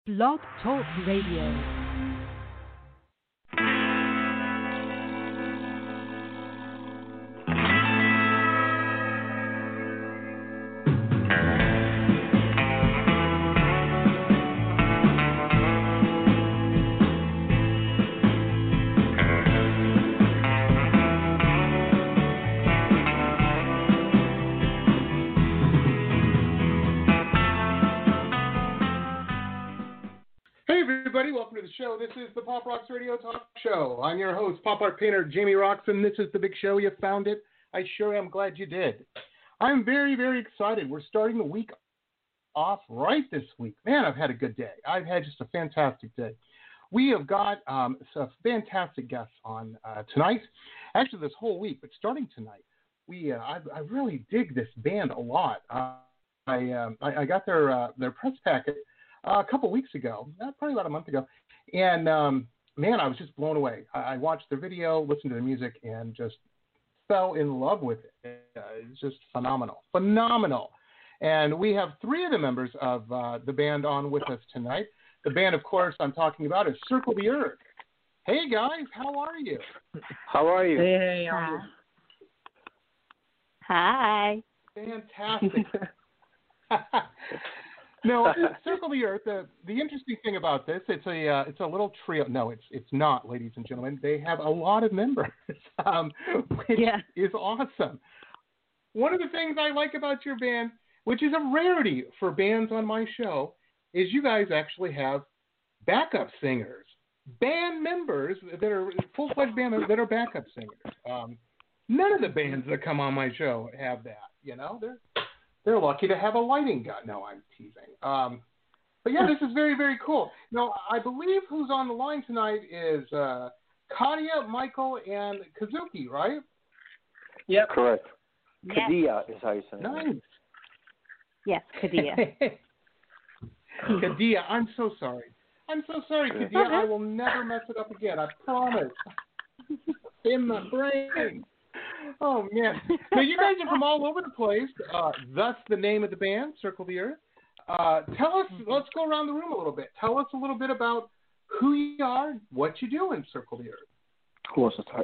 Blog Talk Radio. Welcome to the show. This is the Pop Rocks Radio Talk Show. I'm your host, pop art painter Jamie Roxon. This is the big show. You found it. I sure am glad you did. I'm very, very excited. We're starting the week off right this week. Man, I've had a good day. I've had just a fantastic day. We have got some fantastic guests on tonight. Actually, this whole week, but starting tonight, I really dig this band a lot. I got their press packet a couple weeks ago, probably about a month ago, and man, I was just blown away. I watched their video, listened to the music, and just fell in love with it. It's just phenomenal. And we have three of the members of the band on with us tonight. The band, of course, I'm talking about is Circle the Earth. Hey, guys, how are you? How are you? Hey, how are you? Hi. Fantastic. No, Circle the Earth. The interesting thing about this, it's a little trio. No, it's not, ladies and gentlemen. They have a lot of members, which is awesome. One of the things I like about your band, which is a rarity for bands on my show, is you guys actually have backup singers, band members that are full-fledged band members that are backup singers. None of the bands that come on my show have that. You know, they're lucky to have a lighting gun. No, I'm teasing. But yeah, this is very, very cool. Now, I believe who's on the line tonight is Kadia, Michael, and Kazuki, right? Yep. Correct. Yes. Kadia is how you say it. Nice. Yes, Kadia. Kadia, I'm so sorry. Kadia. I will never mess it up again. I promise. In my brain. Oh, man. Now, you guys are from all over the place, thus the name of the band, Circle the Earth. Tell us, let's go around the room a little bit. Tell us a little bit about who you are, what you do in Circle the Earth. Who wants to start?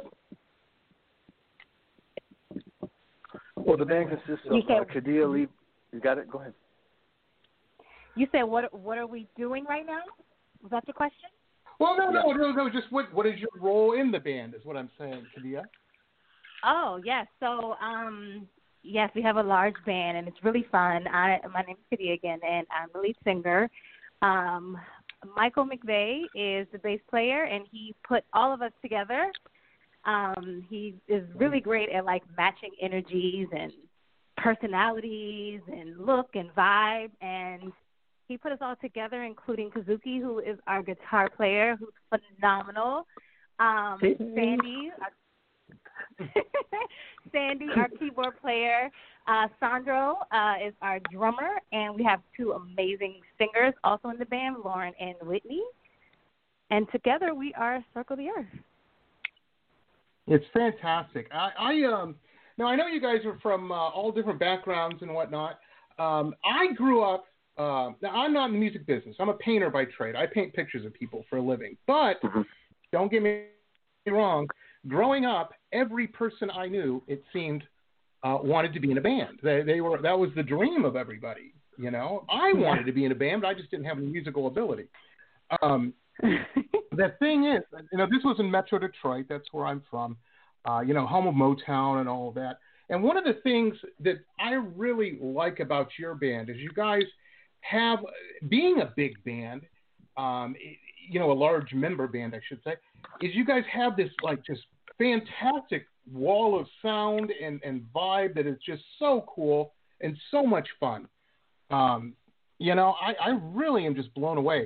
Well, the band consists of Kadia Lee. You got it? Go ahead. You said, what are we doing right now? Was that the question? Well, no. Just what is your role in the band is what I'm saying, Kadia. Oh, yes. So, yes, we have a large band, and it's really fun. My name is Kadia again, and I'm the lead singer. Michael McVeigh is the bass player, and he put all of us together. He is really great at, like, matching energies and personalities and look and vibe, and he put us all together, including Kazuki, who is our guitar player, who's phenomenal. Sandy, our keyboard player. Sandro is our drummer, and we have two amazing singers also in the band, Lauren and Whitney. And together we are Circle the Earth. It's fantastic. Now I know you guys are from all different backgrounds and whatnot. I grew up. Now I'm not in the music business. I'm a painter by trade. I paint pictures of people for a living. But don't get me wrong. Growing up, every person I knew, it seemed, wanted to be in a band. They were that was the dream of everybody. You know, I wanted to be in a band, but I just didn't have any musical ability. The thing is, you know, this was in Metro Detroit. That's where I'm from. You know, home of Motown and all of that. And one of the things that I really like about your band is you guys have, being a big band, you know, a large member band, I should say, is you guys have this, like, just fantastic wall of sound and vibe that is just so cool and so much fun. You know, I really am just blown away.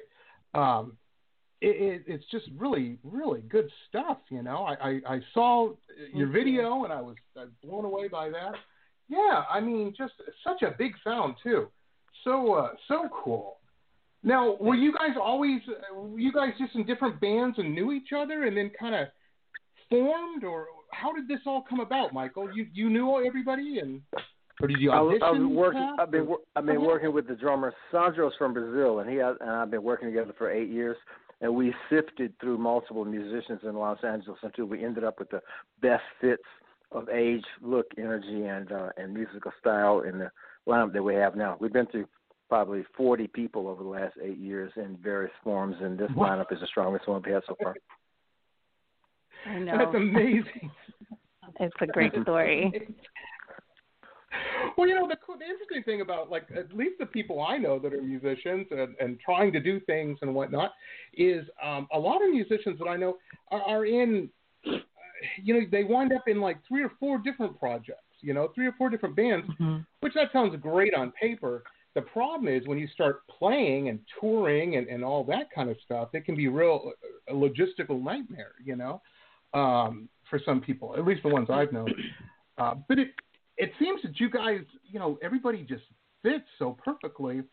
It's just really, really good stuff, you know. I saw your video, and I was blown away by that. Yeah, I mean, just such a big sound, too. So cool. Now, were you guys just in different bands and knew each other and then kind of formed, or how did this all come about, Michael? You knew everybody and Or did you audition? I've been working with the drummer. Sandro's from Brazil, and I've been working together for 8 years. And we sifted through multiple musicians in Los Angeles until we ended up with the best fits of age, look, energy, and musical style in the lineup that we have now. We've been through probably 40 people over the last 8 years in various forms, and this lineup is the strongest one we've had so far. I know. That's amazing. It's a great story. Well, you know, the interesting thing about, like, at least the people I know that are musicians and trying to do things and whatnot is a lot of musicians that I know are in, you know, they wind up in like 3 or 4 different projects, you know, 3 or 4 different bands, which that sounds great on paper. The problem is when you start playing and touring and all that kind of stuff, it can be a logistical nightmare, you know, for some people, at least the ones I've known. But it seems that you guys, you know, everybody just fits so perfectly.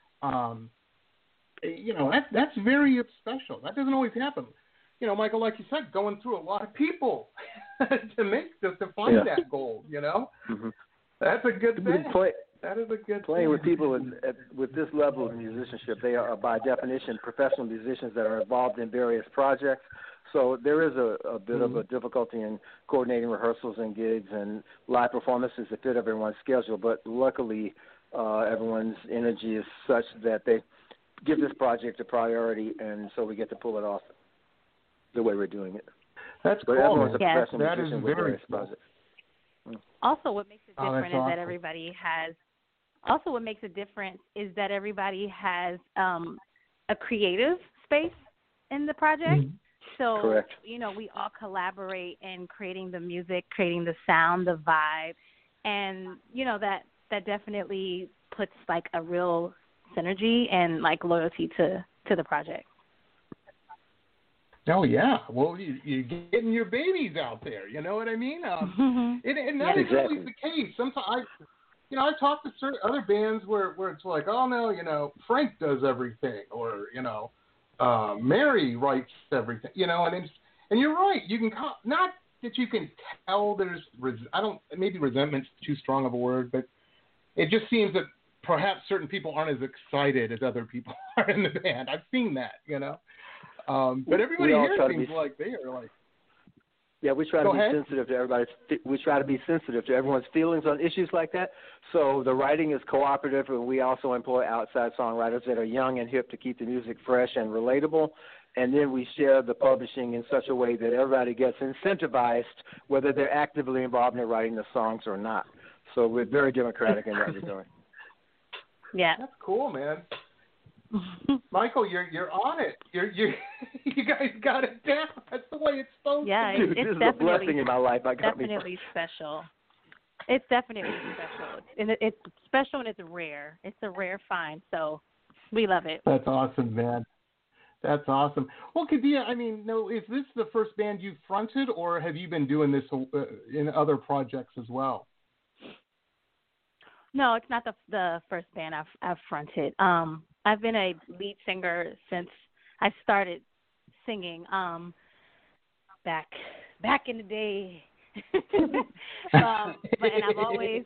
You know, that's very special. That doesn't always happen. You know, Michael, like you said, going through a lot of people to find that gold, you know? That's a good thing. That is a good Playing thing. with people with this level of musicianship, they are by definition professional musicians that are involved in various projects. So there is a bit of a difficulty in coordinating rehearsals and gigs and live performances that fit everyone's schedule. But luckily, everyone's energy is such that they give this project a priority, and so we get to pull it off the way we're doing it. That's but cool. Everyone's a professional that musician is with very various cool. projects. Also, what makes it different is awesome. that everybody has. Also, what makes a difference is that everybody has a creative space in the project. So, Correct. you know, we all collaborate in creating the music, creating the sound, the vibe, and you know that definitely puts like a real synergy and like loyalty to the project. Oh yeah, well you're getting your babies out there. You know what I mean? And that is always the case. Sometimes I've talked to certain other bands where it's like, oh no, you know, Frank does everything, or you know, Mary writes everything. You know, and you're right. You can not that you can tell there's maybe resentment's too strong of a word, but it just seems that perhaps certain people aren't as excited as other people are in the band. I've seen that, you know. But everybody here seems like they are like. Yeah, we try to be sensitive to everybody's. We try to be sensitive to everyone's feelings on issues like that. So the writing is cooperative, and we also employ outside songwriters that are young and hip to keep the music fresh and relatable. And then we share the publishing in such a way that everybody gets incentivized, whether they're actively involved in writing the songs or not. So we're very democratic in what we're doing. Yeah, that's cool, man. Michael, you're on it. You guys got it down. That's the way it's supposed to be. Dude, this is a blessing in my life. Definitely special. It's definitely special, and it's special and it's rare. It's a rare find, so we love it. That's awesome, man. That's awesome. Well, Kadia, I mean, is this the first band you've fronted, or have you been doing this in other projects as well? No, it's not the first band I've fronted. I've been a lead singer since I started singing back in the day. And I've always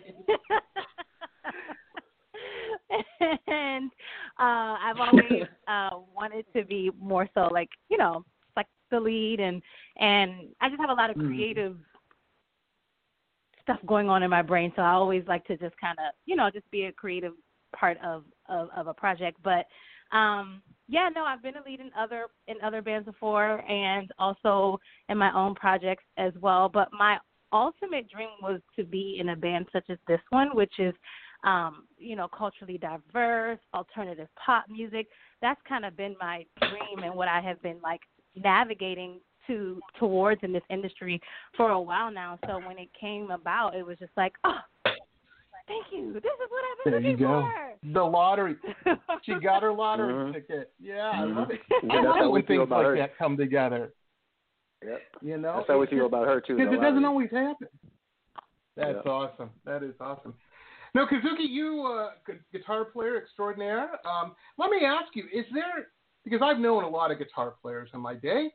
and I've always wanted to be more so like, you know, like the lead, and I just have a lot of creative stuff going on in my brain, so I always like to just kind of, you know, just be a creative part of a project. But I've been a lead in other bands before, and also in my own projects as well. But my ultimate dream was to be in a band such as this one, which is you know, culturally diverse, alternative pop music. That's kind of been my dream and what I have been like navigating towards in this industry for a while now. So when it came about, it was just like, oh, thank you. This is what I've been looking for. The lottery. She got her lottery ticket. Yeah, I love it. Yeah, I love it when things like that come together. Yep. You know? That's how we feel about her, too. Because it doesn't always happen. That's awesome. That is awesome. Now, Kazuki, you guitar player extraordinaire. Let me ask you, is there, because I've known a lot of guitar players in my day.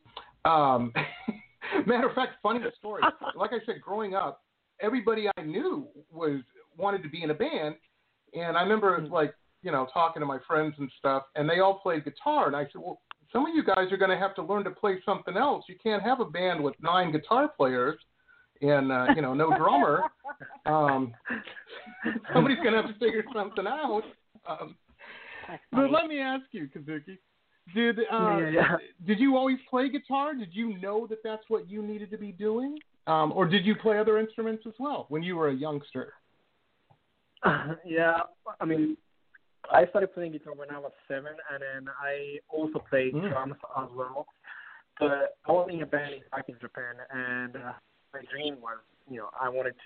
Matter of fact, funny story. Like I said, growing up, everybody I knew was wanted to be in a band, and I remember like, you know, talking to my friends and stuff, and they all played guitar, and I said, well, some of you guys are going to have to learn to play something else. You can't have a band with 9 guitar players and, you know, no drummer. Somebody's going to have to figure something out. But let me ask you, Kazuki, did you always play guitar? Did you know that that's what you needed to be doing? Or did you play other instruments as well when you were a youngster? Yeah, I mean, I started playing guitar when I was 7, and then I also played drums as well. But I was in a band back in Japan, and my dream was, you know, I wanted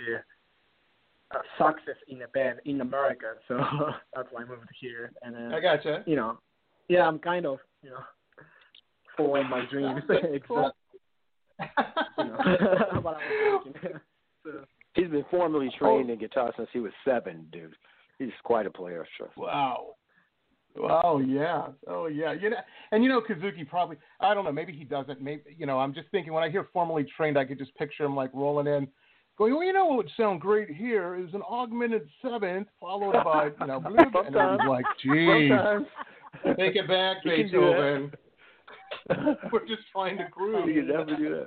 to success in a band in America, so that's why I moved here. And then, I gotcha. You know, yeah, I'm kind of, you know, following my dreams. Cool. You know, what I was thinking. So, he's been formally trained in guitar since he was 7, dude. He's quite a player, sure. Wow. Oh yeah. Oh yeah. You know, and you know, Kazuki probably, I don't know, maybe he doesn't. Maybe, you know, I'm just thinking when I hear formally trained, I could just picture him like rolling in, going, well, you know what would sound great here is an augmented 7th followed by, you know, blah, and then he's like, geez, take it back, Beethoven. We're just trying to groove. You can never do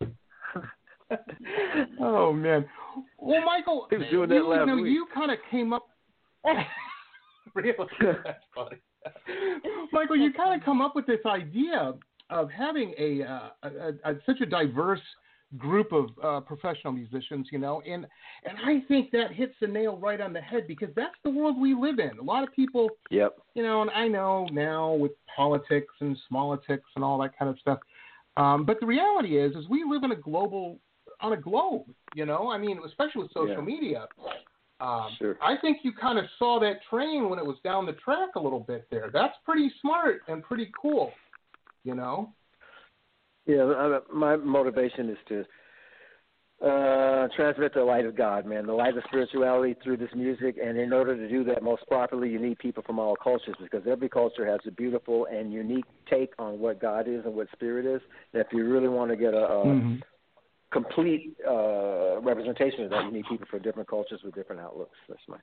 that. Oh man. Well, Michael, he was doing that last week. You kind of came up. Really? That's funny. Michael, you kind of come up with this idea of having such a diverse group of professional musicians, you know, and I think that hits the nail right on the head because that's the world we live in. A lot of people, you know, and I know now with politics and smallitics and all that kind of stuff, but the reality is we live in a globe, you know, I mean, especially with social media. Sure. I think you kind of saw that train when it was down the track a little bit there. That's pretty smart and pretty cool, you know? Yeah, my motivation is to transmit the light of God, man, the light of spirituality through this music. And in order to do that most properly, you need people from all cultures because every culture has a beautiful and unique take on what God is and what spirit is. And if you really want to get a complete representation of that, you need people from different cultures with different outlooks.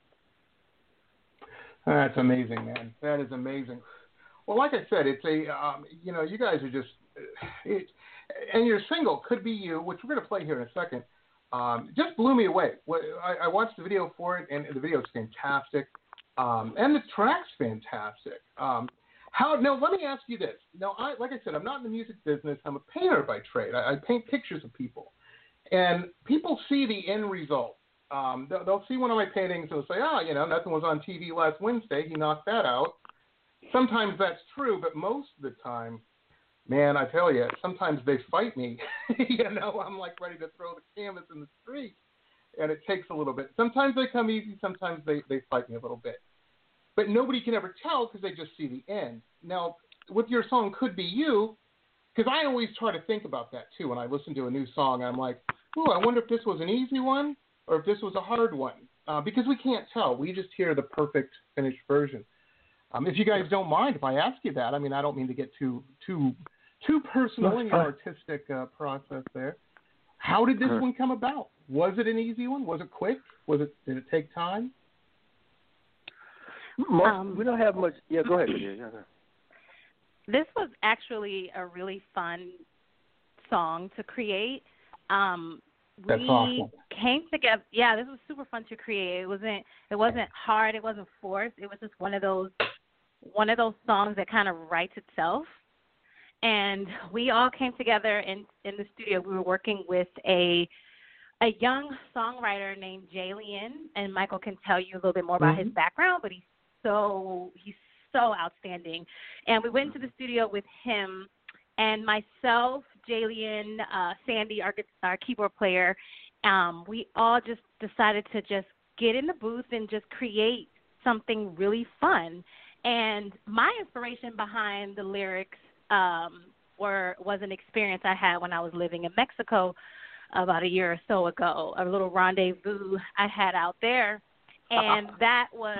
That's amazing, man. That is amazing. Well, like I said, it's a you know, you guys are just and your single Could Be You, which we're going to play here in a second, just blew me away. I watched the video for it, and the video is fantastic, and the track's fantastic. Now, let me ask you this. Now, like I said, I'm not in the music business. I'm a painter by trade. I paint pictures of people. And people see the end result. They'll see one of my paintings and they'll say, oh, you know, nothing was on TV last Wednesday. He knocked that out. Sometimes that's true, but most of the time, man, I tell you, sometimes they fight me. You know, I'm like ready to throw the canvas in the street. And it takes a little bit. Sometimes they come easy. Sometimes they fight me a little bit. But nobody can ever tell because they just see the end. Now, with your song Could Be You, because I always try to think about that, too. When I listen to a new song, I'm like, ooh, I wonder if this was an easy one or if this was a hard one. Because we can't tell. We just hear the perfect finished version. If you guys don't mind, if I ask you that, I mean, I don't mean to get too personal in your artistic process there. How did this one come about? Was it an easy one? Was it quick? Did it take time? We don't have much. Yeah, go ahead. This was actually a really fun song to create. That's awesome. Came together. Yeah, this was super fun to create. It wasn't hard. It wasn't forced. It was just one of those songs that kind of writes itself. And we all came together in the studio. We were working with a young songwriter named Jalen, and Michael can tell you a little bit more about his background, but he's so outstanding. And we went into the studio with him and myself, Jalen, Sandy, our keyboard player. We all just decided to just get in the booth and just create something really fun. And my inspiration behind the lyrics was an experience I had when I was living in Mexico about a year or so ago, a little rendezvous I had out there. And that was.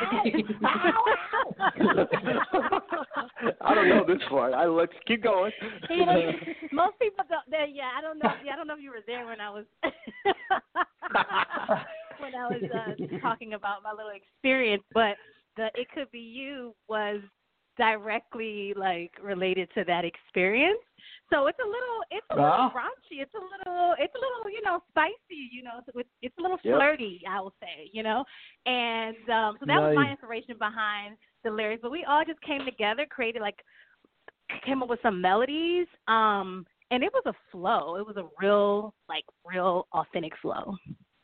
I don't know this part. Let's keep going. You know, most people don't. I don't know. I don't know if you were there when I was when I was talking about my little experience, but the It Could Be You was directly like related to that experience. So it's a little raunchy. It's a little, spicy. It's a little flirty, I will say. And so that was my inspiration behind the lyrics. But we all just came together, came up with some melodies. And it was a flow. It was a real authentic flow.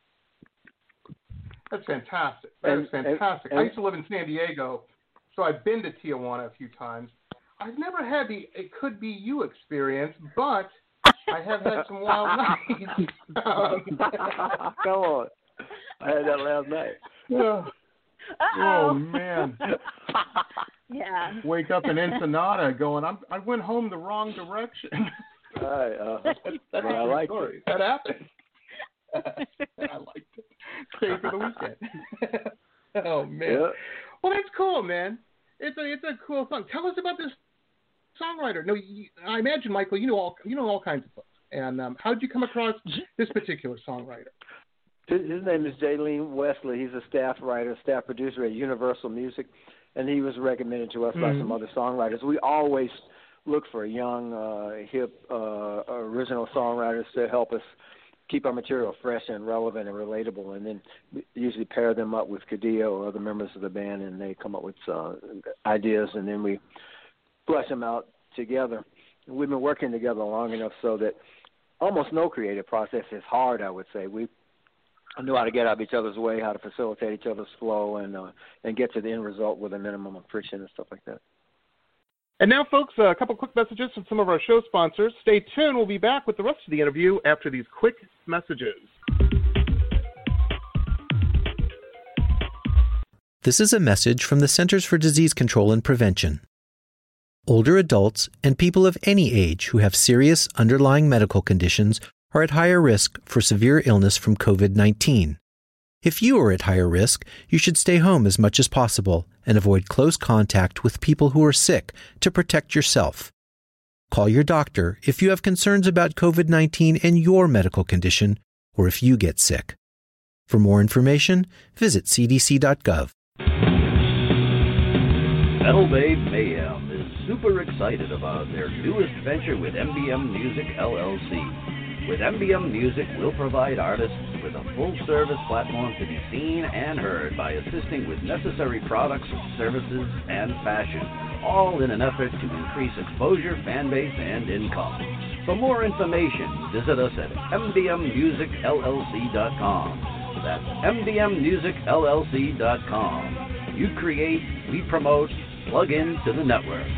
That's fantastic. That is fantastic. I used to live in San Diego, so I've been to Tijuana a few times. I've never had the It Could Be You experience, but I have had some wild nights. Come on. I had that last night. Oh, man. Yeah. Wake up in Ensenada going, I went home the wrong direction. That's I like story. That happened. I liked it. Stay for the weekend. Oh, man. Yeah. Well, that's cool, man. It's a cool song. Tell us about this songwriter. No, I imagine, Michael, you know all kinds of books. And how did you come across this particular songwriter? His name is Jaylene Wesley. He's a staff producer at Universal Music, and he was recommended to us by some other songwriters. We always look for young, hip, original songwriters to help us keep our material fresh and relevant and relatable, and then we usually pair them up with Kadia or other members of the band, and they come up with ideas, and then we flesh them out together. And we've been working together long enough so that almost no creative process is hard, I would say. We knew how to get out of each other's way, how to facilitate each other's flow, and get to the end result with a minimum of friction and stuff like that. And now, folks, a couple quick messages from some of our show sponsors. Stay tuned. We'll be back with the rest of the interview after these quick messages. This is a message from the Centers for Disease Control and Prevention. Older adults and people of any age who have serious underlying medical conditions are at higher risk for severe illness from COVID-19. If you are at higher risk, you should stay home as much as possible and avoid close contact with people who are sick to protect yourself. Call your doctor if you have concerns about COVID-19 and your medical condition, or if you get sick. For more information, visit cdc.gov. Metal Babe Mayhem is super excited about their newest venture with MBM Music LLC. With MBM Music, we'll provide artists with a full-service platform to be seen and heard by assisting with necessary products, services, and fashion, all in an effort to increase exposure, fan base, and income. For more information, visit us at mbmmusicllc.com. That's mbmmusicllc.com. You create, we promote, plug into the network.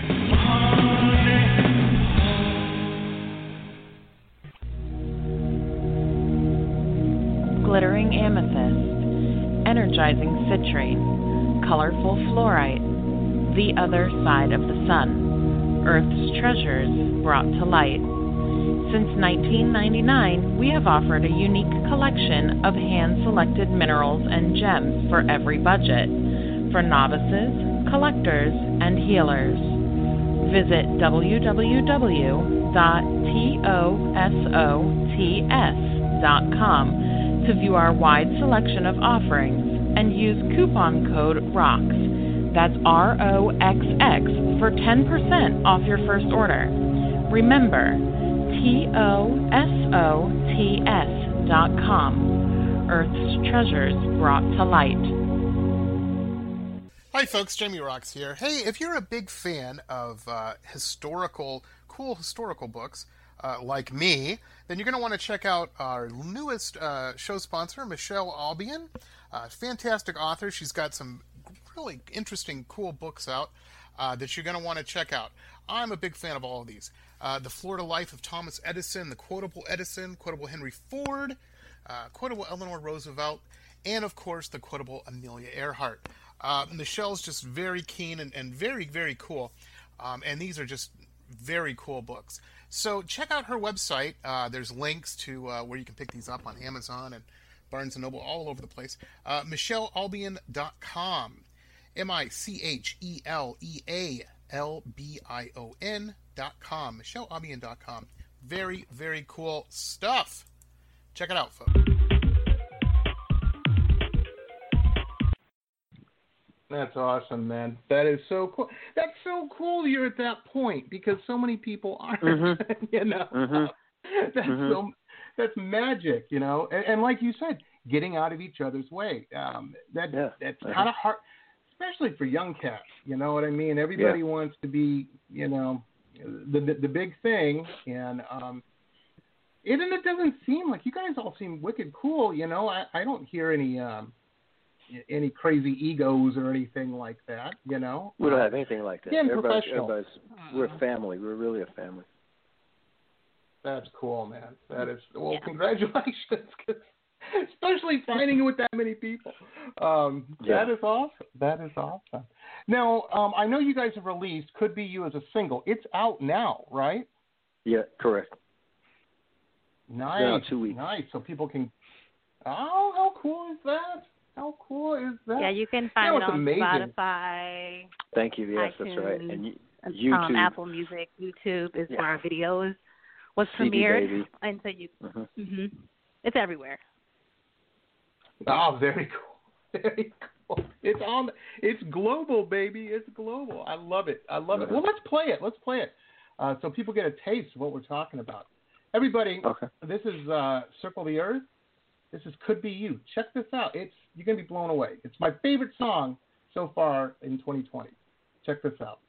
Glittering amethyst, energizing citrine, colorful fluorite, the other side of the sun, Earth's treasures brought to light. Since 1999, we have offered a unique collection of hand-selected minerals and gems for every budget, for novices, collectors, and healers. Visit www.tosots.com to view our wide selection of offerings and use coupon code ROXX, that's ROXX, for 10% off your first order. Remember, TOSOTS.com, Earth's treasures brought to light. Hi folks, Jamie Roxx here. Hey, if you're a big fan of cool historical books, like me, then you're going to want to check out our newest show sponsor, Michelle Albion. Fantastic author. She's got some really interesting, cool books out that you're going to want to check out. I'm a big fan of all of these. The Florida Life of Thomas Edison, The Quotable Edison, Quotable Henry Ford, Quotable Eleanor Roosevelt, and, of course, The Quotable Amelia Earhart. Michelle's just very keen and very, very cool. And these are just very cool books. So check out her website. There's links to where you can pick these up on Amazon and Barnes & Noble, all over the place. MichelleAlbion.com. MichelleAlbion.com. MichelleAlbion.com. Very, very cool stuff. Check it out, folks. That's awesome, man. That is so cool. That's so cool you're at that point because so many people aren't. Mm-hmm. You know, Mm-hmm. That's magic. You know, and like you said, getting out of each other's way. That's kind of hard, especially for young cats. You know what I mean? Everybody wants to be, you know, the big thing, and it doesn't seem like you guys all seem wicked cool. You know, I don't hear any crazy egos or anything like that. You know, we don't have anything like that. Yeah, professional. We're a family. We're really a family. That's cool, man. That is congratulations, especially finding it with that many people. That is awesome. That is awesome. Now, I know you guys have released "Could Be You" as a single. It's out now, right? Yeah, correct. Nice. Now 2 weeks. Nice. So people can. Oh, how cool is that? How cool is that? Yeah, you can find it on amazing. Spotify. Thank you. Yes, iTunes, that's right. And YouTube, Apple Music, YouTube is where our videos was CD premiered, Baby. and so you, it's everywhere. Oh, very cool. Very cool. It's global, baby. It's global. I love it. I love it. Well, let's play it. Let's play it so people get a taste of what we're talking about. Everybody, This is Circle the Earth. This is Could Be You. Check this out. You're going to be blown away. It's my favorite song so far in 2020. Check this out.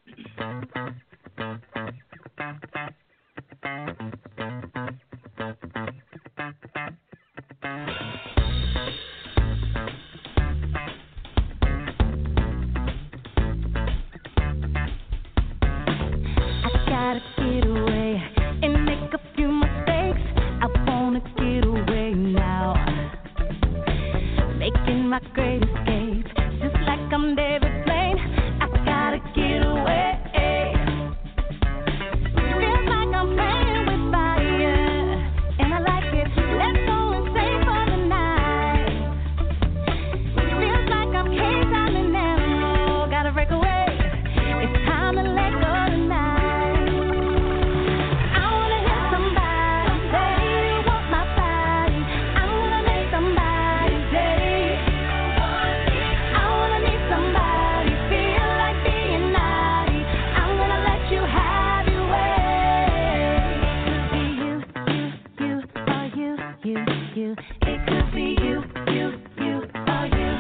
My great escape, just like I'm David Blaine. I gotta get away. Feels like I'm playing with fire, and I like it. Let's go insane for the night. Feels like I'm caged on an animal. Gotta break away. It's time to let go tonight. I wanna hit somebody, say you want my body. I wanna make somebody say. Somebody feel like being naughty. I'm gonna let you have your way. It could be you, or you.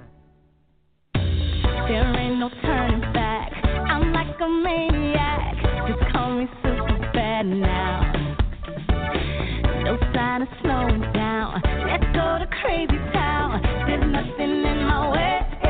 There ain't no turning back. I'm like a maniac. Just call me super bad now. No sign of slowing down. Let's go to crazy town. There's nothing in my way.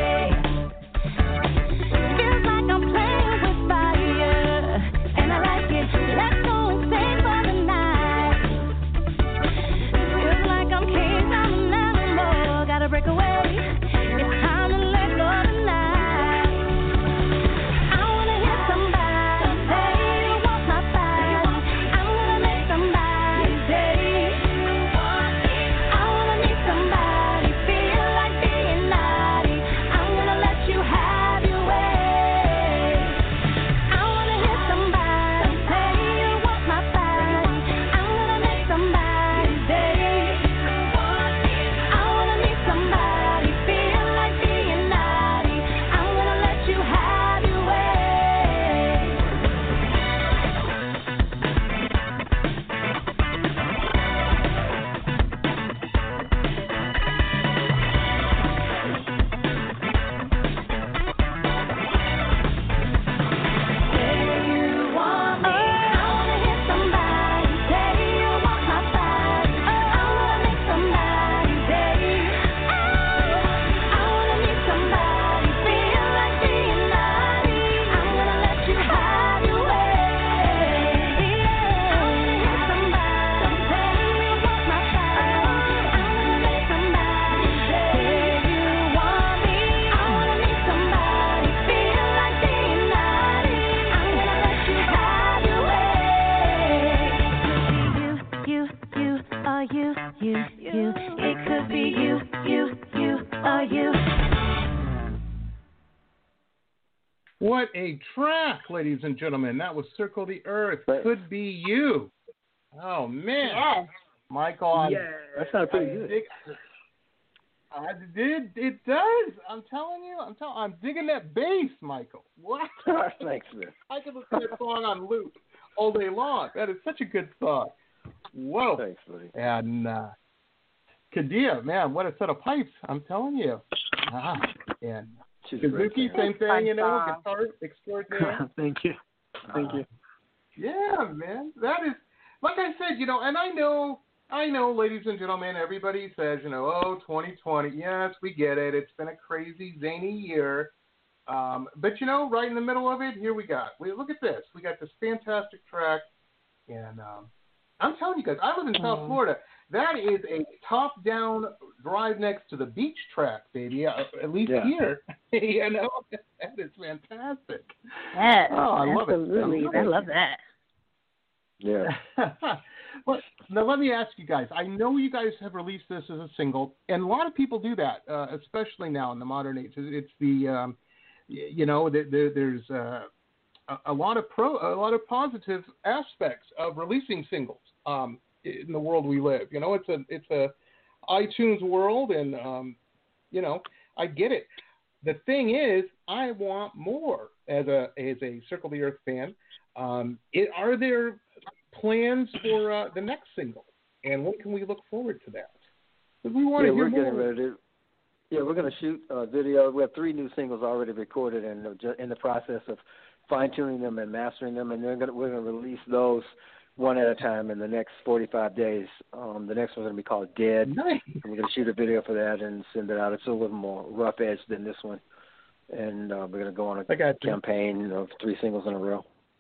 Break away. It's time to let go tonight. I wanna hit somebody, say you want my body. I'm gonna make somebody say. I wanna need somebody, feel like being naughty. I'm gonna let you have your way. I wanna hit somebody, say you want my body. I'm gonna make somebody say. Somebody feel like being naughty. I'm gonna let you have your way. Say you want me. I wanna hit somebody. Say you want my body. I wanna make somebody say. I wanna need somebody, feel like being naughty. I'm gonna let you have your way. I wanna hit somebody, say you want my body. I'm gonna make somebody say you want me. I wanna need somebody, feel like being naughty. I'm gonna let you have your way. You, it could be you, or you. What a track, ladies and gentlemen. That was Circle the Earth. Right. Could Be You. Oh, man. Yes. Michael, That sounded pretty good. It does. I'm telling you. I'm digging that bass, Michael. What? Thanks, man. I could listen to that song on loop all day long. That is such a good song. Whoa. Thanks, buddy. And Kadia, man, what a set of pipes. I'm telling you. And She's a great Kazuki, singer. same thing, you know, guitar extraordinaire. Thank you. Thank you. Yeah, man. That is, like I said, you know, and I know, ladies and gentlemen, everybody says, you know, 2020, yes, we get it. It's been a crazy, zany year. But, you know, right in the middle of it, here we look at this. We got this fantastic track. And I'm telling you guys, I live in South Florida. That is a top-down drive next to the beach track, baby, at least here. You know, that is fantastic. Yes, I love absolutely. it. I love that. Yeah. Well, now let me ask you guys. I know you guys have released this as a single, and a lot of people do that, especially now in the modern age. It's the, you know, there's a lot of positive aspects of releasing singles in the world we live. You know, it's a iTunes world, and you know, I get it. The thing is, I want more as a Circle the Earth fan. Are there plans for the next single, and when can we look forward to that? Because we want to hear more. Getting ready to. Yeah, we're going to shoot a video. We have 3 new singles already recorded, and in the process of fine-tuning them and mastering them, and we're going to release those one at a time in the next 45 days. The next one's going to be called Dead. Nice. And we're going to shoot a video for that and send it out. It's a little more rough-edged than this one. And we're going to go on a campaign of 3 singles in a row.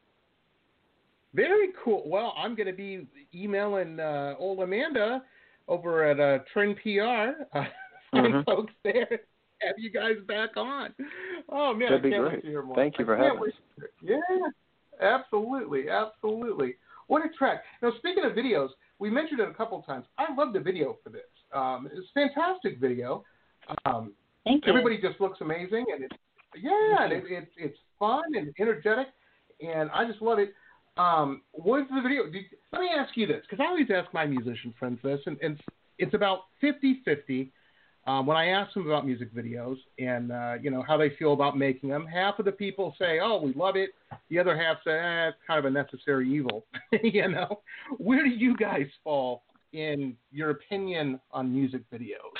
Very cool. Well, I'm going to be emailing old Amanda over at Trend PR, folks there, have you guys back on. Oh, man, That'd I be can't great. wait to hear more. Thank you for having us. Yeah, absolutely. What a track. Now, speaking of videos, we mentioned it a couple times. I love the video for this. It's a fantastic video. Thank you. Everybody just looks amazing, and it's fun and energetic, and I just love it. What's the video? Let me ask you this, because I always ask my musician friends this, and it's about 50-50 when I ask them about music videos and, you know, how they feel about making them. Half of the people say, oh, we love it. The other half say, it's kind of a necessary evil. You know? Where do you guys fall in your opinion on music videos?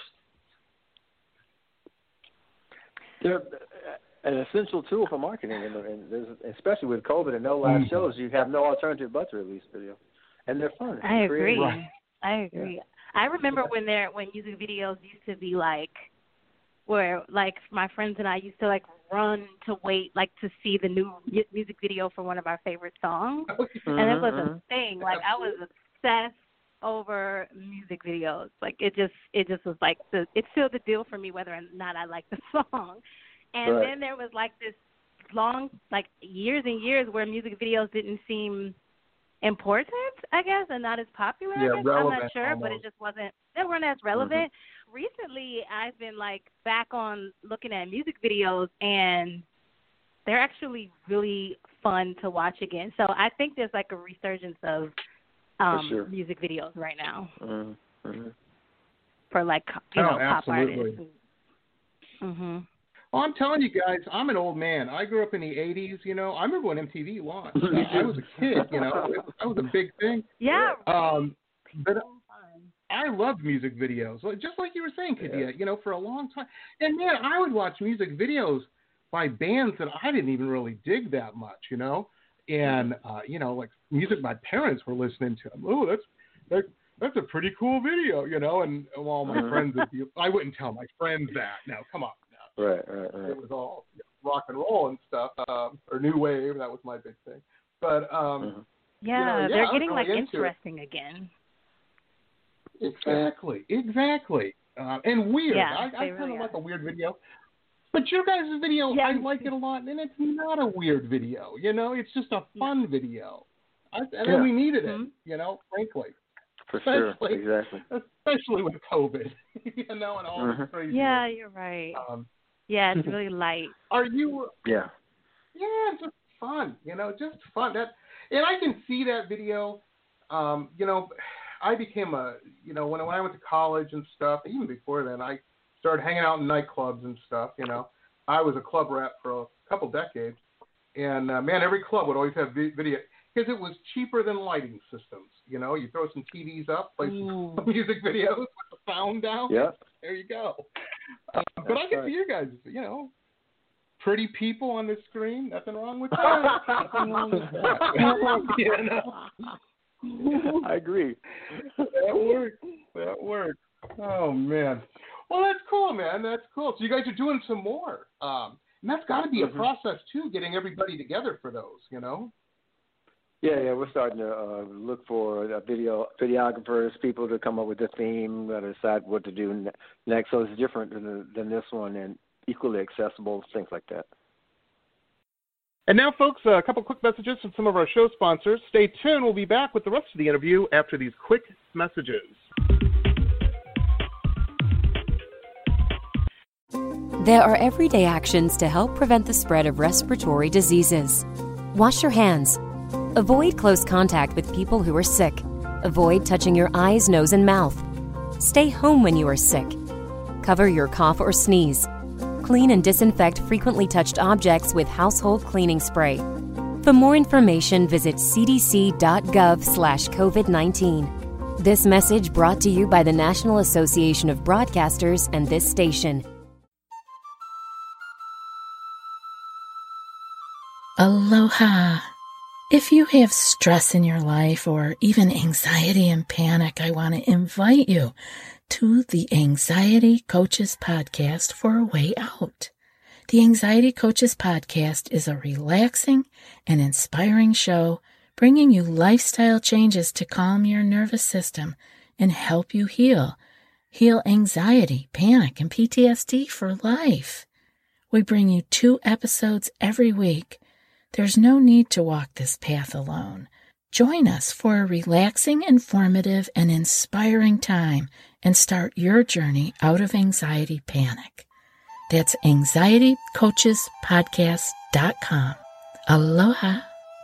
They're an essential tool for marketing, and especially with COVID and no live shows, you have no alternative but to release video, and they're fun. I agree. Right. I agree. Yeah. I remember when music videos used to be like, where like my friends and I used to like run to wait like to see the new music video for one of our favorite songs, and it was a thing. Like I was obsessed over music videos. Like it just was like it sealed the deal for me whether or not I liked the song. And then there was like this long, like years and years where music videos didn't seem important, I guess, and not as popular. Yeah, I'm not sure, almost. but they weren't as relevant. Recently, I've been like back on looking at music videos, and they're actually really fun to watch again. So I think there's like a resurgence of music videos right now for like pop artists. Well, I'm telling you guys, I'm an old man. I grew up in the 80s, you know. I remember when MTV launched. I was a kid, you know. That was a big thing. Yeah. But I loved music videos, just like you were saying, Kadia, you know, for a long time. And, man, I would watch music videos by bands that I didn't even really dig that much, you know. And, you know, like music my parents were listening to. Oh, that's a pretty cool video, you know. And all my friends would be, I wouldn't tell my friends that. No, come on. Right. It was all rock and roll and stuff, or new wave. That was my big thing. But they're getting like interesting again. Exactly. And weird. I kind of like a weird video. But your guys' video, I like it a lot, and it's not a weird video. You know, it's just a fun video. And we needed it. You know, frankly. For sure. Exactly. Especially with COVID. You know, and all this crazy. Yeah, you're right. Yeah, it's really light. Are you? Yeah. Yeah, it's just fun. You know, just fun. And I can see that video. You know, I became when I went to college and stuff. Even before then, I started hanging out in nightclubs and stuff, you know. I was a club rat for a couple decades. And, man, every club would always have video because it was cheaper than lighting systems. You know, you throw some TVs up, play some music videos with the sound down. Yeah. There you go. But I can see you guys, you know, pretty people on the screen. Nothing wrong with that. Nothing wrong with that. You know? I agree. That works. Oh, man. Well, that's cool, man. That's cool. So you guys are doing some more. And that's got to be a process, too, getting everybody together for those, you know? Yeah, we're starting to look for videographers, people to come up with the theme, decide what to do next. So it's different than this one and equally accessible, things like that. And now, folks, a couple quick messages from some of our show sponsors. Stay tuned. We'll be back with the rest of the interview after these quick messages. There are everyday actions to help prevent the spread of respiratory diseases. Wash your hands. Avoid close contact with people who are sick. Avoid touching your eyes, nose, and mouth. Stay home when you are sick. Cover your cough or sneeze. Clean and disinfect frequently touched objects with household cleaning spray. For more information, visit cdc.gov/COVID-19. This message brought to you by the National Association of Broadcasters and this station. Aloha. If you have stress in your life or even anxiety and panic, I want to invite you to the Anxiety Coaches Podcast for a way out. The Anxiety Coaches Podcast is a relaxing and inspiring show bringing you lifestyle changes to calm your nervous system and help you heal anxiety, panic, and PTSD for life. We bring you 2 episodes every week. There's no need to walk this path alone. Join us for a relaxing, informative, and inspiring time and start your journey out of anxiety panic. That's anxietycoachespodcast.com. Aloha.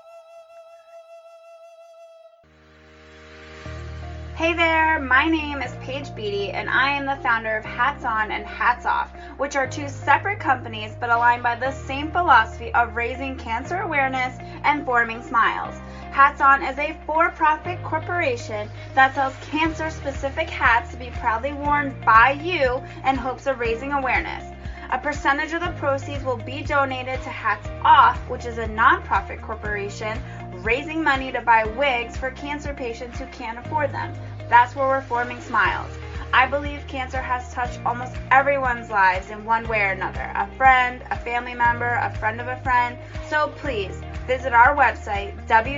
Hey there, my name is Paige Beatty, and I am the founder of Hats On and Hats Off, which are 2 separate companies but aligned by the same philosophy of raising cancer awareness and forming smiles. Hats On is a for-profit corporation that sells cancer-specific hats to be proudly worn by you in hopes of raising awareness. A percentage of the proceeds will be donated to Hats Off, which is a non-profit corporation raising money to buy wigs for cancer patients who can't afford them. That's where we're forming smiles. I believe cancer has touched almost everyone's lives in one way or another. A friend, a family member, a friend of a friend. So please visit our website,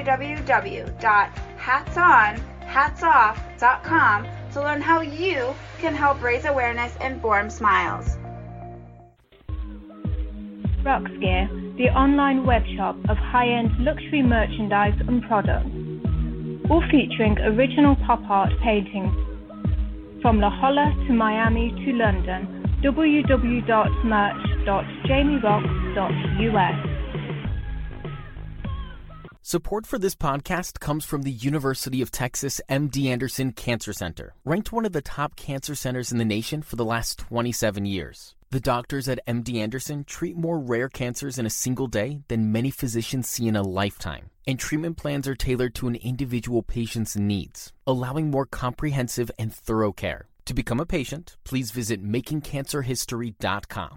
www.hatsonhatsoff.com, to learn how you can help raise awareness and form smiles. Roxgear, the online webshop of high-end luxury merchandise and products, all featuring original pop art paintings from La Jolla to Miami to London. www.merch.jamieroxx.us. Support for this podcast comes from the University of Texas MD Anderson Cancer Center, ranked one of the top cancer centers in the nation for the last 27 years. The doctors at MD Anderson treat more rare cancers in a single day than many physicians see in a lifetime, and treatment plans are tailored to an individual patient's needs, allowing more comprehensive and thorough care. To become a patient, please visit makingcancerhistory.com.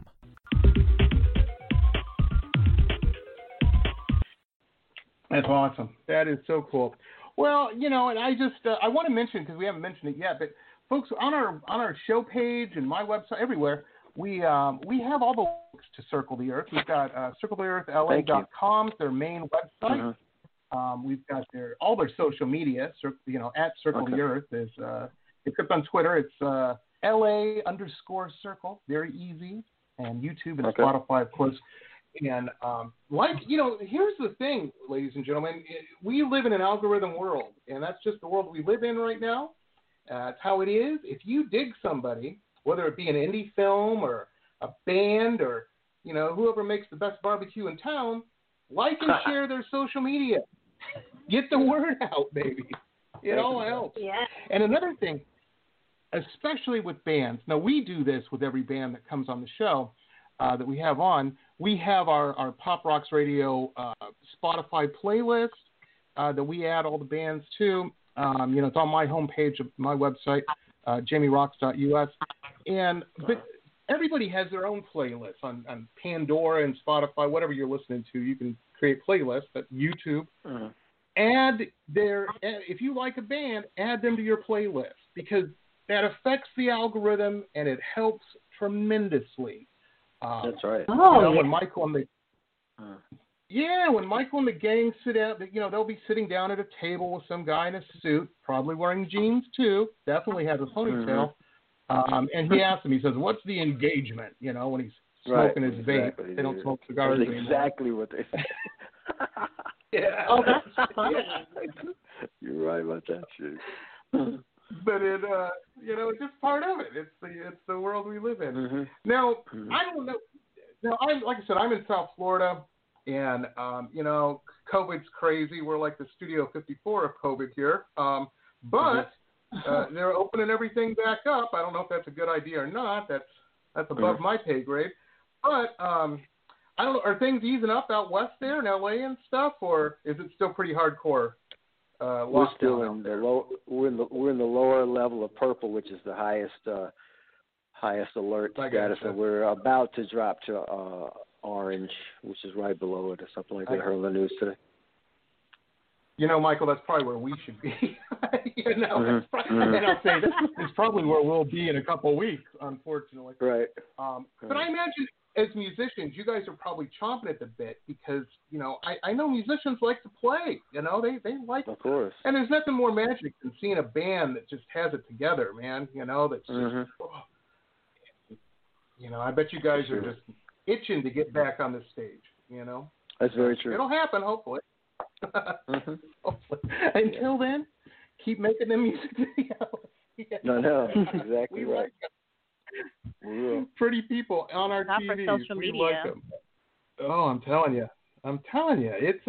That's awesome. That is so cool. Well, you know, and I just I want to mention, because we haven't mentioned it yet, but folks, on our show page and my website, everywhere, we have all the links to Circle the Earth. We've got circletheearthla.com, their main website. We've got all their social media. At Circle the Earth is except on Twitter, it's LA_circle, very easy, and YouTube and Spotify, of course. And here's the thing, ladies and gentlemen, we live in an algorithm world, and that's just the world we live in right now. It's how it is. If you dig somebody, whether it be an indie film or a band or, whoever makes the best barbecue in town, like and share their social media. Get the word out, baby. It all helps. Yeah. And another thing, especially with bands. Now, we do this with every band that comes on the show that we have on. We have our Pop Rocks Radio Spotify playlist that we add all the bands to. It's on my homepage of my website, jamierocks.us. But everybody has their own playlists on Pandora and Spotify, whatever you're listening to. You can create playlists at YouTube. If you like a band, add them to your playlist because that affects the algorithm and it helps tremendously. That's right. When Michael and when Michael and the gang sit down, they'll be sitting down at a table with some guy in a suit, probably wearing jeans too, definitely has a ponytail. And he asks him, he says, "What's the engagement?" When he's smoking his vape. Exactly. They don't smoke cigars That's anymore. exactly what they say. Yeah. Oh, that's funny. You're right about that shit. But it's just part of it. It's the world we live in. Now, I don't know. Now, like I said, I'm in South Florida, and COVID's crazy. We're like the Studio 54 of COVID here. But they're opening everything back up. I don't know if that's a good idea or not. That's above my pay grade. But I don't know. Are things easing up out west there in LA and stuff, or is it still pretty hardcore? We're still in the low. We're in the lower level of purple, which is the highest alert status, and we're about to drop to orange, which is right below it, or something like that. I heard on the news today. Michael, that's probably where we should be. And I'll say this is probably where we'll be in a couple of weeks, unfortunately. Right. But I imagine as musicians, you guys are probably chomping at the bit because, I know musicians like to play. They like. Of course. And there's nothing more magic than seeing a band that just has it together, man. That's just. I bet you guys are just itching to get back on the stage. That's very true. It'll happen, hopefully. Until then, keep making the music videos. No, exactly we right. Like pretty people on our Not TVs. for social we media. like them. Oh, I'm telling you, it's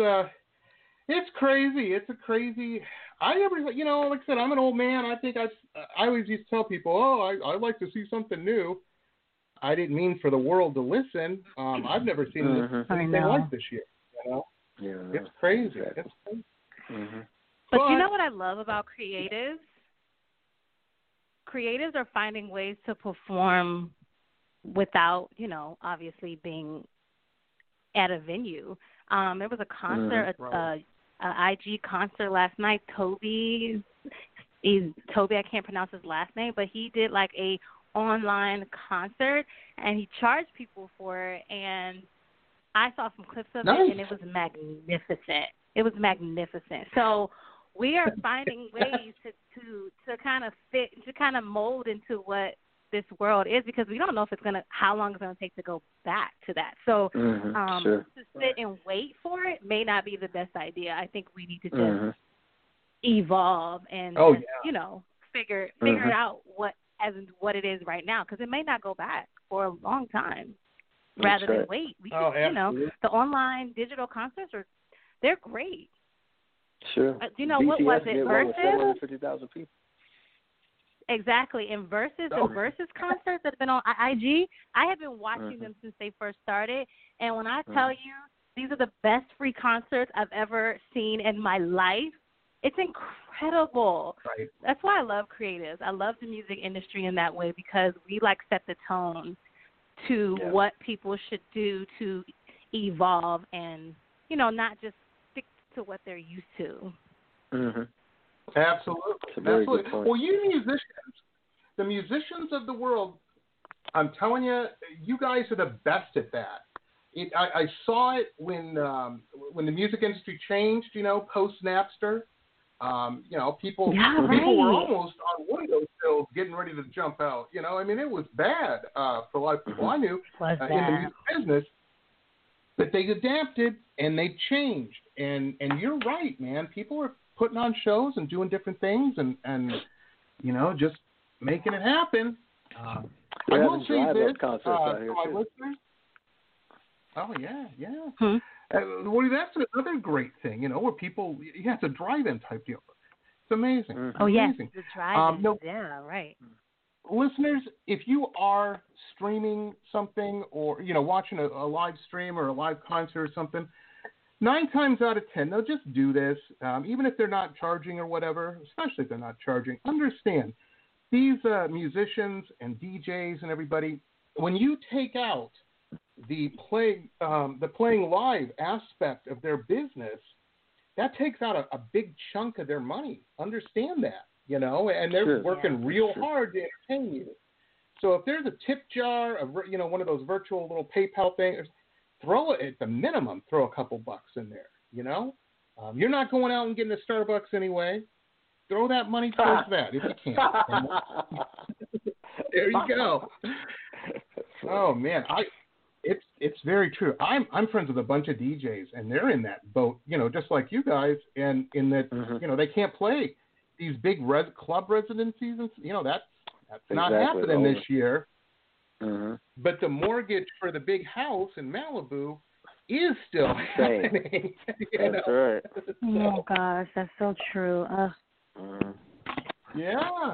crazy. It's a crazy. Like I said, I'm an old man. I think I always used to tell people, I like to see something new. I didn't mean for the world to listen. I've never seen anything like this year. Yeah, it's crazy. Exactly. It's crazy. But you know what I love about creatives? Creatives are finding ways to perform without, obviously being at a venue. There was a concert, a IG concert last night. Toby, I can't pronounce his last name, but he did like a online concert, and he charged people for it, and I saw some clips of it, and it was magnificent. So we are finding ways to kind of fit, to kind of mold into what this world is, because we don't know if how long it's going to take to go back to that. So to sit and wait for it may not be the best idea. I think we need to just evolve and figure it out what it is right now, because it may not go back for a long time. Rather than wait, we the online digital concerts they're great. Sure. What was it? Versus 750,000 people. Exactly. And Versus concerts that have been on IG, I have been watching them since they first started. And when I tell you, these are the best free concerts I've ever seen in my life. It's incredible. Right. That's why I love creatives. I love the music industry in that way, because we set the tone to what people should do to evolve and, not just stick to what they're used to. Absolutely. Good point. Well, you the musicians of the world, I'm telling you, you guys are the best at that. I saw it when the music industry changed, post Napster. People were almost on windowsills getting ready to jump out. It was bad for a lot of people I knew in the music business. But they adapted and they changed. And you're right, man. People are putting on shows and doing different things and just making it happen. I will say this for my listeners. Oh, yeah. Well, that's another great thing, where people, it's a drive-in type deal. It's amazing. Oh, yes, the drive-in. Yeah, right. listeners, if you are streaming something or, watching a live stream or a live concert or something, 9 times out of 10, they'll just do this, even if they're not charging or whatever, especially if they're not charging. Understand, these musicians and DJs and everybody, when you take out the playing live aspect of their business, that takes out a big chunk of their money. Understand that, and they're working real hard to entertain you. So if there's a tip jar, one of those virtual little PayPal things, throw it at the minimum. Throw a couple bucks in there. You're not going out and getting a Starbucks anyway. Throw that money towards that if you can. There you go. Oh man, it's very true. I'm friends with a bunch of DJs, and they're in that boat, just like you guys, and in that they can't play these big club residencies, and that's not happening this year. But the mortgage for the big house in Malibu is still happening. That's right. Oh gosh, that's so true. Yeah,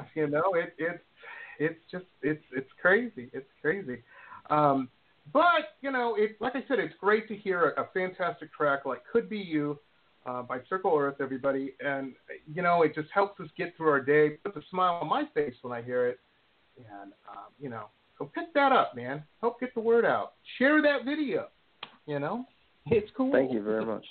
it's crazy. It's crazy. But like I said, it's great to hear a fantastic track like "Could Be You" by Circle Earth, everybody, and it just helps us get through our day. Puts a smile on my face when I hear it, and so pick that up, man. Help get the word out. Share that video. It's cool. Thank you very much.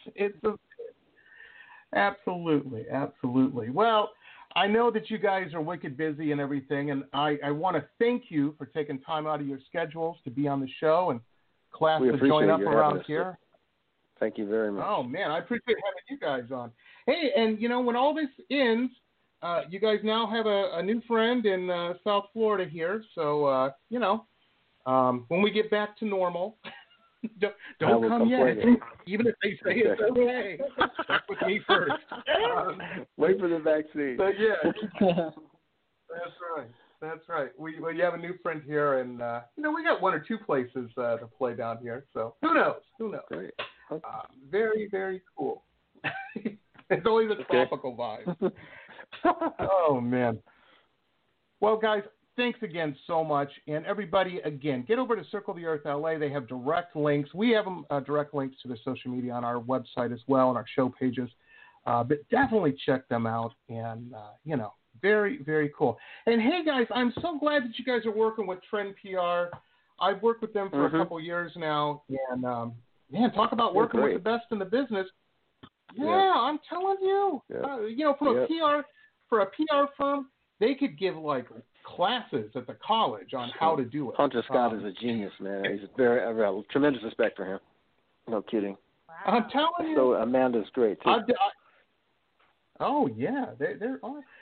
Absolutely. Well, I know that you guys are wicked busy and everything, and I want to thank you for taking time out of your schedules to be on the show and class to join up around here. Thank you very much. Oh, man, I appreciate having you guys on. Hey, and, when all this ends, you guys now have a new friend in South Florida here, so, when we get back to normal, don't come yet, even if they say it's okay. Check with me first. Wait for the vaccine. But yeah, that's right. We have a new friend here, and we got 1 or 2 places to play down here. So who knows? Great. Very, very cool. It's always a tropical vibe. Oh man. Well, guys, thanks again so much. And everybody, again, get over to Circle the Earth LA. They have direct links. We have direct links to their social media on our website as well, on our show pages. But definitely check them out. And, very, very cool. And, hey, guys, I'm so glad that you guys are working with Trend PR. I've worked with them for a couple years now. And, man, talk about working with the best in the business. Yeah, I'm telling you. Yeah. For a PR firm, they could give, classes at the college on how to do it. Hunter Scott is a genius, man. He's tremendous respect for him. No kidding. Wow. I'm telling you. So Amanda's great too. Oh yeah, they're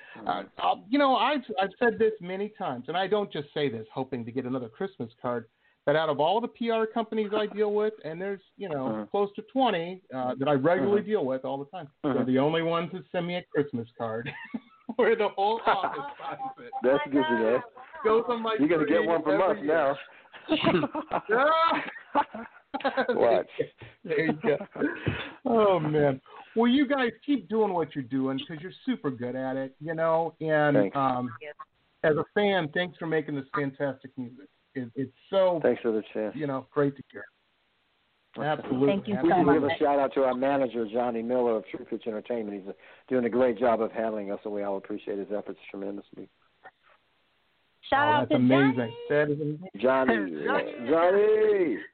I've said this many times, and I don't just say this hoping to get another Christmas card. But out of all the PR companies I deal with, and there's close to 20 that I regularly deal with all the time, they're the only ones that send me a Christmas card. Where the whole office signs it. That's good to know. Goes on my You're going to get one from us now. Watch. There you go. Oh, man. Well, you guys keep doing what you're doing because you're super good at it, And as a fan, thanks for making this fantastic music. It's so, thanks for the chance. Great to hear. Absolutely. Thank you we so can much. give a shout out to our manager, Johnny Miller of True Pitch Entertainment. He's doing a great job of handling us, and we all appreciate his efforts tremendously. Shout out to amazing. Johnny. That is amazing. Johnny.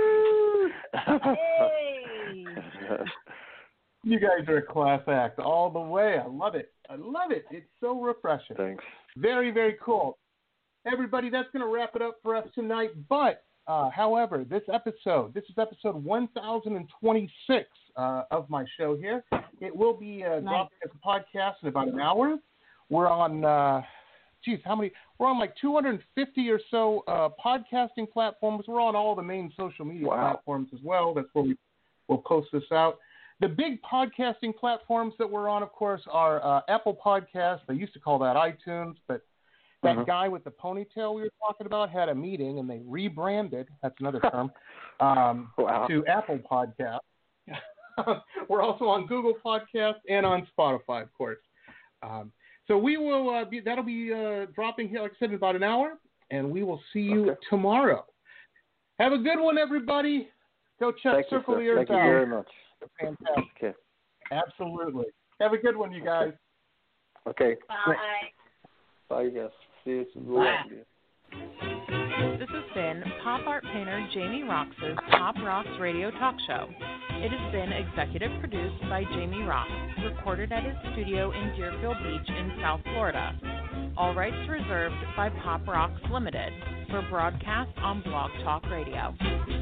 Hey. You guys are a class act all the way. I love it. It's so refreshing. Thanks. Very, very cool. Everybody, that's going to wrap it up for us tonight. But, however, this is episode 1026 of my show here. It will be dropping as a podcast in about an hour. We're on, how many? We're on 250 or so podcasting platforms. We're on all the main social media platforms as well. That's where we'll post this out. The big podcasting platforms that we're on, of course, are Apple Podcasts. They used to call that iTunes, but that guy with the ponytail we were talking about had a meeting, and they rebranded, that's another term, to Apple Podcasts. We're also on Google Podcasts and on Spotify, of course. So we will that'll be dropping here, like I said, in about an hour, and we will see you tomorrow. Have a good one, everybody. Go check Circle the Earth out. Thank you very much. Fantastic. Okay. Absolutely. Have a good one, you guys. Okay. Bye. Bye, guys. See you soon. Bye. This has been pop art painter Jamie Roxx's Pop Rocks Radio Talk Show. It has been executive produced by Jamie Roxx, recorded at his studio in Deerfield Beach in South Florida. All rights reserved by Pop Rocks Limited for broadcast on Blog Talk Radio.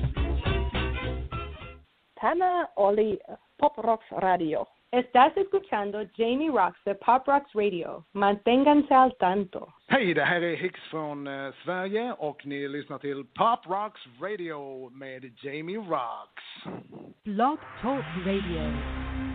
Tana Oli, Pop Rocks Radio. Estás escuchando Jamie Roxx de Pop Rocks Radio. Manténganse al tanto. Hej, det här är Hicks från Sverige och ni lyssnar till Pop Rocks Radio med Jamie Roxx. Blog Talk Radio.